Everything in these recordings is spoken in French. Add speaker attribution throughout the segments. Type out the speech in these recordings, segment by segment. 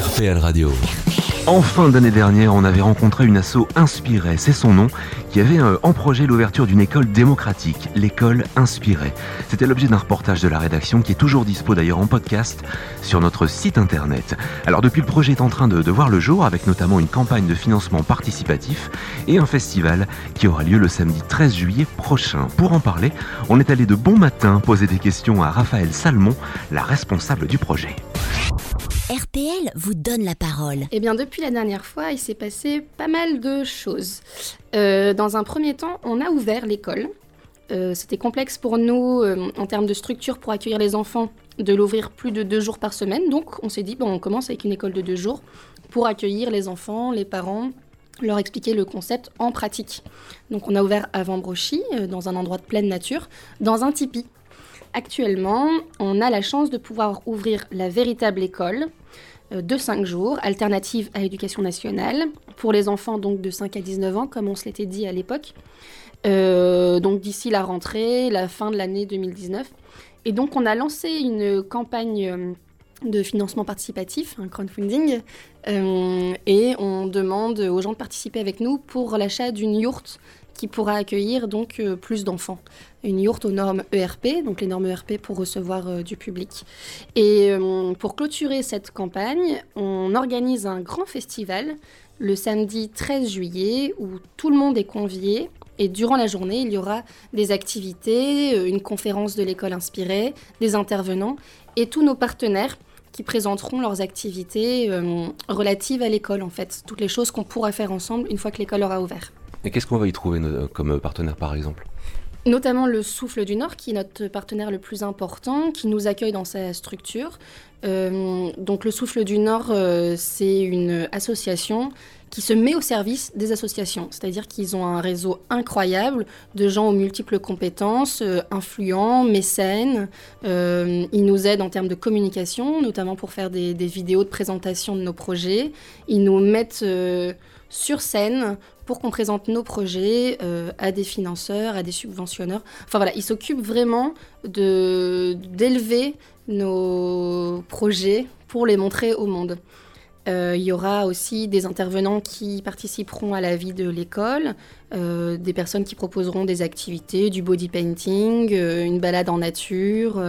Speaker 1: RPL Radio.
Speaker 2: En fin d'année dernière, on avait rencontré une asso Inspirée, c'est son nom, qui avait en projet l'ouverture d'une école démocratique, l'école Inspirée. C'était l'objet d'un reportage de la rédaction qui est toujours dispo d'ailleurs en podcast sur notre site internet. Alors depuis, le projet est en train de voir le jour avec notamment une campagne de financement participatif et un festival qui aura lieu le samedi 13 juillet prochain. Pour en parler, on est allé de bon matin poser des questions à Raphaël Salmon, la responsable du projet.
Speaker 3: RPL vous donne la parole.
Speaker 4: Eh bien, depuis la dernière fois, il s'est passé pas mal de choses. Dans un premier temps, on a ouvert l'école. C'était complexe pour nous, en termes de structure pour accueillir les enfants, de l'ouvrir plus de 2 jours par semaine. Donc, on s'est dit, on commence avec une école de 2 jours pour accueillir les enfants, les parents, leur expliquer le concept en pratique. Donc, on a ouvert à Vambrochy, dans un endroit de pleine nature, dans un tipi. Actuellement, on a la chance de pouvoir ouvrir la véritable école de 5 jours, alternative à l'éducation nationale, pour les enfants donc de 5 à 19 ans, comme on se l'était dit à l'époque. Donc d'ici la rentrée, la fin de l'année 2019. Et donc on a lancé une campagne de financement participatif, un crowdfunding, et on demande aux gens de participer avec nous pour l'achat d'une yourte qui pourra accueillir donc plus d'enfants. Une yourte aux normes ERP, donc les normes ERP pour recevoir du public. Et pour clôturer cette campagne, on organise un grand festival le samedi 13 juillet où tout le monde est convié. Et durant la journée, il y aura des activités, une conférence de l'école Inspirée, des intervenants et tous nos partenaires qui présenteront leurs activités relatives à l'école en fait. Toutes les choses qu'on pourra faire ensemble une fois que l'école aura ouvert.
Speaker 2: Et qu'est-ce qu'on va y trouver comme partenaire par exemple ?
Speaker 4: Notamment le Souffle du Nord, qui est notre partenaire le plus important, qui nous accueille dans sa structure. Donc le Souffle du Nord, c'est une association qui se met au service des associations. C'est-à-dire qu'ils ont un réseau incroyable de gens aux multiples compétences, influents, mécènes. Ils nous aident en termes de communication, notamment pour faire des vidéos de présentation de nos projets. Ils nous mettent sur scène pour qu'on présente nos projets à des financeurs, à des subventionneurs. Enfin voilà, ils s'occupent vraiment d'élever nos projets pour les montrer au monde. Il y aura aussi des intervenants qui participeront à la vie de l'école, des personnes qui proposeront des activités, du body painting, une balade en nature,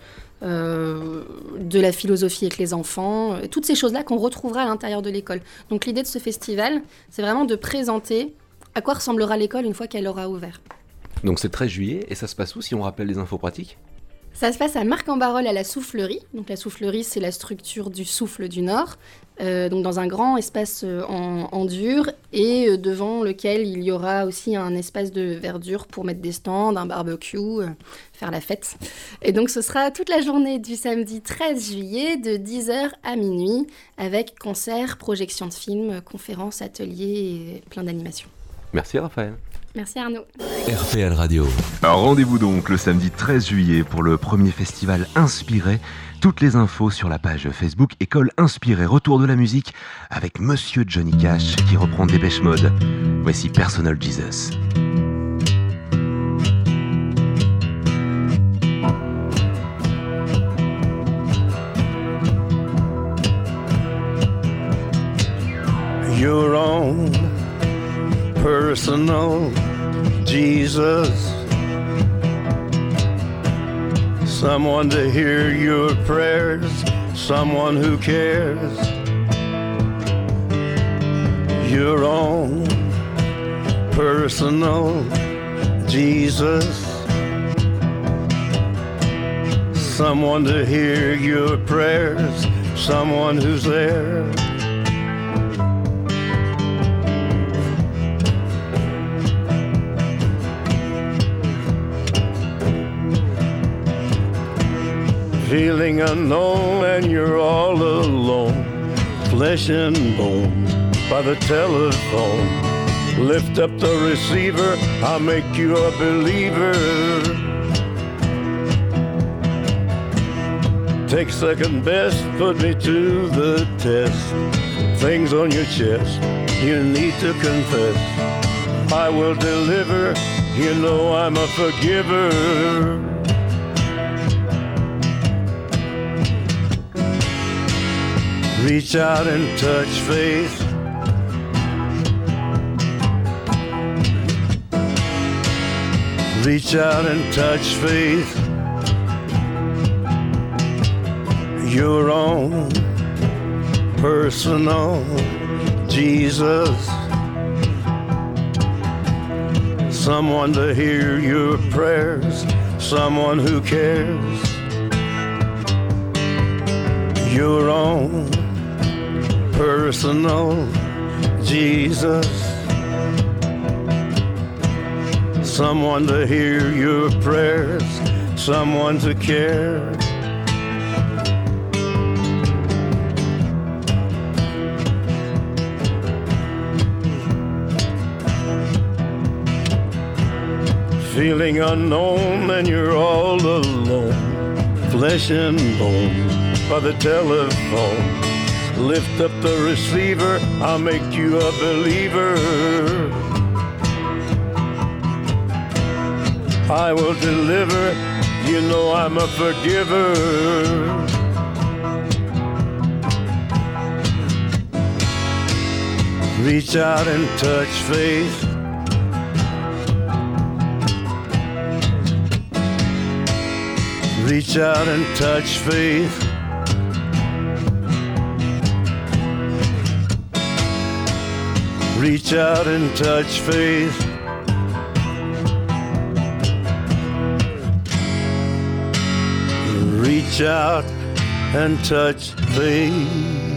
Speaker 4: de la philosophie avec les enfants, toutes ces choses-là qu'on retrouvera à l'intérieur de l'école. Donc l'idée de ce festival, c'est vraiment de présenter à quoi ressemblera l'école une fois qu'elle aura ouvert.
Speaker 2: Donc c'est 13 juillet et ça se passe où si on rappelle les infos pratiques ?
Speaker 4: Ça se passe à Marc-en-Barœul à la Soufflerie. Donc la Soufflerie, c'est la structure du Souffle du Nord, donc dans un grand espace en dur et devant lequel il y aura aussi un espace de verdure pour mettre des stands, un barbecue, faire la fête. Et donc ce sera toute la journée du samedi 13 juillet de 10h à minuit avec concerts, projections de films, conférences, ateliers et plein d'animations.
Speaker 2: Merci Raphaël.
Speaker 4: Merci Arnaud.
Speaker 1: RPL Radio.
Speaker 2: Alors rendez-vous donc le samedi 13 juillet pour le premier festival Inspiré. Toutes les infos sur la page Facebook École Inspirée. Retour de la musique avec Monsieur Johnny Cash qui reprend Dépêche Mode. Voici Personal Jesus.
Speaker 5: Your own personal Jesus, someone to hear your prayers, someone who cares. Your own personal Jesus, someone to hear your prayers, someone who's there. Feeling unknown and you're all alone, flesh and bone by the telephone. Lift up the receiver, I'll make you a believer. Take second best, put me to the test. Things on your chest, you need to confess. I will deliver, you know I'm a forgiver. Reach out and touch faith. Reach out and touch faith. Your own personal Jesus. Someone to hear your prayers. Someone who cares. Your own personal Jesus. Someone to hear your prayers, someone to care. Feeling unknown and you're all alone, flesh and bone by the telephone. Lift up the receiver, I'll make you a believer. I will deliver, you know I'm a forgiver. Reach out and touch faith. Reach out and touch faith. Reach out and touch faith. Reach out and touch faith.